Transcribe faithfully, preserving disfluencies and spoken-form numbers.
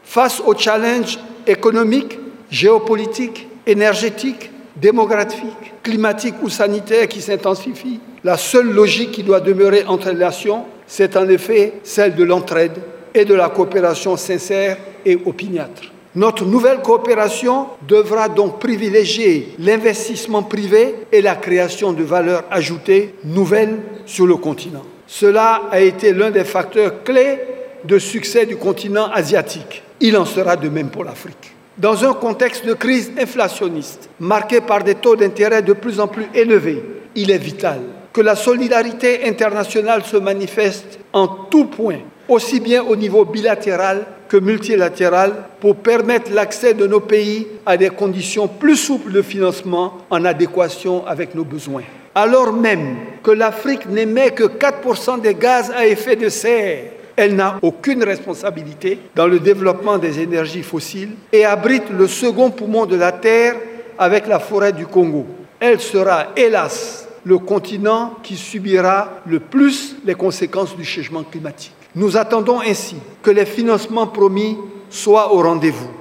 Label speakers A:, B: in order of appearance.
A: Face aux challenges économiques, géopolitiques, énergétiques, démographiques, climatiques ou sanitaires qui s'intensifient, la seule logique qui doit demeurer entre les nations, c'est en effet celle de l'entraide et de la coopération sincère et opiniâtre. Notre nouvelle coopération devra donc privilégier l'investissement privé et la création de valeurs ajoutées nouvelles sur le continent. Cela a été l'un des facteurs clés de succès du continent asiatique. Il en sera de même pour l'Afrique. Dans un contexte de crise inflationniste, marqué par des taux d'intérêt de plus en plus élevés, il est vital que la solidarité internationale se manifeste en tout point, aussi bien au niveau bilatéral que multilatéral, pour permettre l'accès de nos pays à des conditions plus souples de financement en adéquation avec nos besoins. Alors même que l'Afrique n'émet que quatre pour cent des gaz à effet de serre, elle n'a aucune responsabilité dans le développement des énergies fossiles et abrite le second poumon de la Terre avec la forêt du Congo. Elle sera, hélas, le continent qui subira le plus les conséquences du changement climatique. Nous attendons ainsi que les financements promis soient au rendez-vous.